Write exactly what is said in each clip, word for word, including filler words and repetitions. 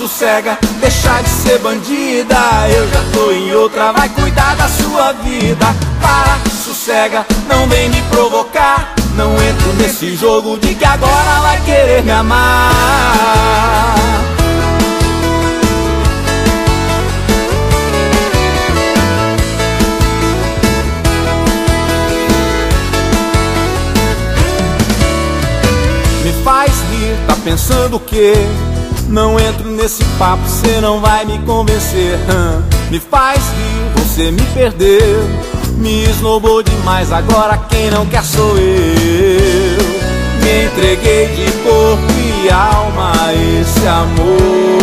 sossega, deixa de ser bandida. Eu já tô em outra, vai cuidar da sua vida. Para, sossega, não vem me provocar. Não entro nesse jogo de que agora vai querer me amar. Me faz rir, tá pensando o quê? Não entro nesse papo, cê não vai me convencer. hum. Me faz rir, você me perdeu. Me esnobou demais, agora quem não quer sou eu. Me entreguei de corpo e alma a esse amor.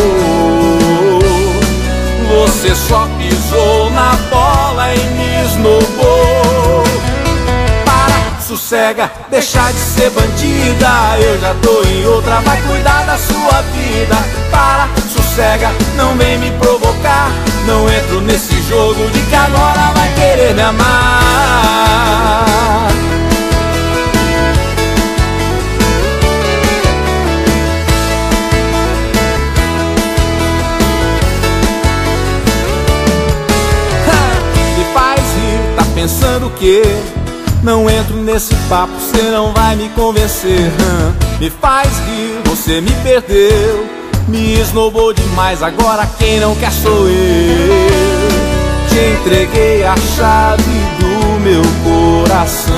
Você só pisou na bola e me esnobou. Para, sossega, deixa de ser bandida. Eu já tô em outra, vai cuidar da sua vida. Para, sossega, não vem me provocar. Não entro nesse jogo de que agora vai querer me amar. Me faz rir, tá pensando o quê? Não entro nesse papo, cê não vai me convencer. hum. Me faz rir, você me perdeu. Me esnobou demais, agora quem não quer sou eu. Te entreguei a chave do meu coração.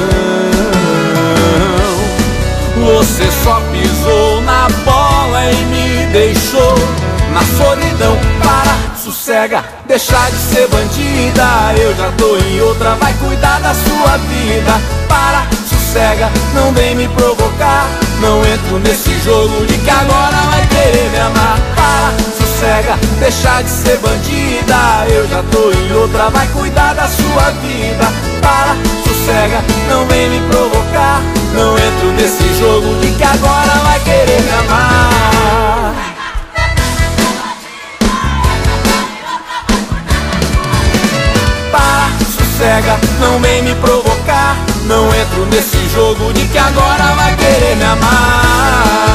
Você só pisou na bola e me deixou na solidão. Para, sossega, deixa de ser bandida. Eu já tô em outra, vai cuidar da sua vida. Para, sossega, não vem me provocar. Não entro nesse jogo de que agora vai querer me amar. Para, sossega, deixa de ser bandida. Eu já tô em outra, vai cuidar da sua vida. Para, sossega, não vem me provocar. Não entro nesse jogo de que agora vai querer me amar. Para, sossega, não vem me provocar. Não entro nesse jogo de que agora vai querer me amar.